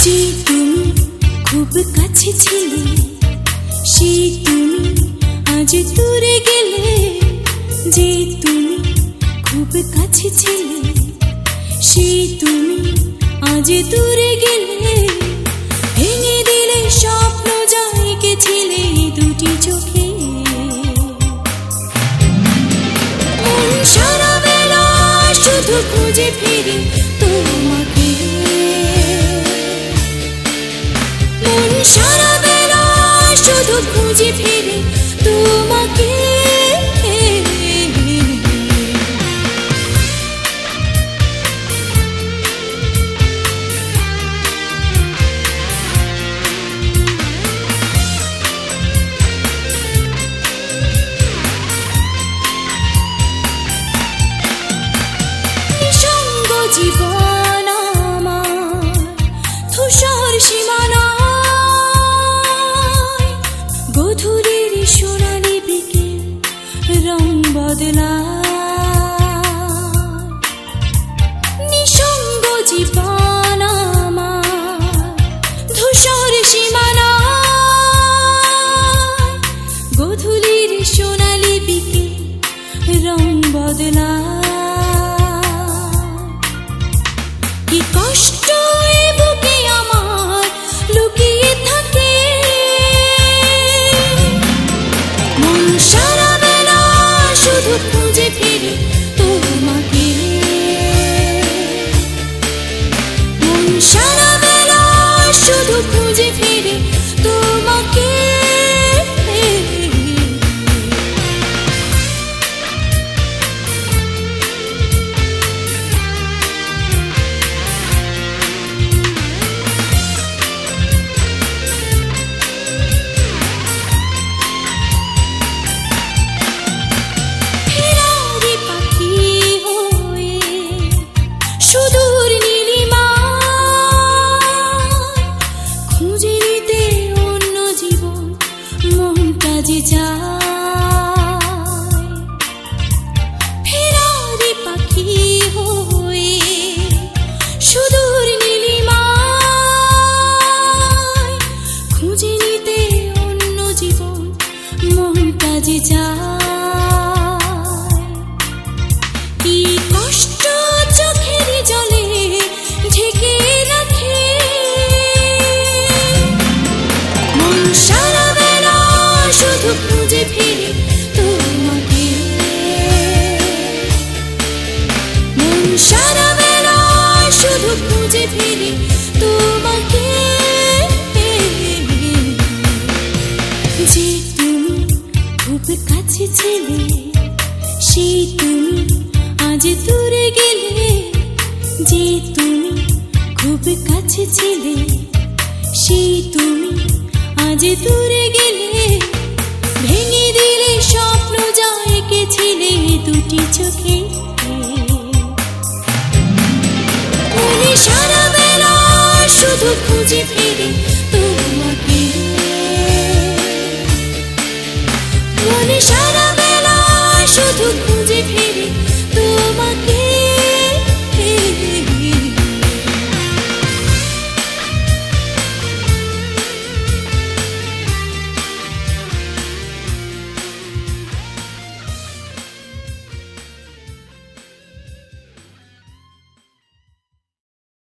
সেই তুমি খুব কাছে ছিলে, সেই তুমি আজ দূরে গেলে। যে তুমি খুব কাছে ছিলে, সেই তুমি আজ দূরে গেলে। ভেঙে দিলে স্বপ্ন যা এঁকেছিলে দুটি চোখে। মন সারা বেলা শুধু খুঁজে ফিরে তোমাকে, মন সারা বেলা শুধু খুঁজে ফিরে তোমাকে। নিঃসঙ্গ জীবন আমার ধূসর সীমানায়, গধূলির সোনালি বিকেল রং বদলায়। নিঃসঙ্গ জীবন আমার ধূসর সীমানায়, গধূলির সোনালি বিকেল রং বদলায়। কি কষ্ট এ বুকে আমার লুকিয়ে থাকে, মন সারা বেলা শুধু খুঁজে ফিরে তোমাকে। মন সারা বেলা শুধু খুঁজে ফিরে তোমাকে। যে যায় ফেরারি পাখি হয়ে সুদূর নীলিমায়, খুঁজে নিতে অন্য জীবন মনটা যে যায়। কি কষ্ট চোখের জলে ঢেকে রাখে, মন সারা বেলা শুধু খুঁজে ফিরে তোমাকে। মন সারা বেলা শুধু খুঁজে ফিরে তোমাকে। যে তুমি খুব কাছে ছিলে, সেই তুমি আজ দূরে গেলে। যে তুমি খুব কাছে ছিলে, সেই তুমি আজ দূরে গেলে। ভেঙে দিলে স্বপ্ন যা এঁকেছিলে দুটি চোখে। মনে সারা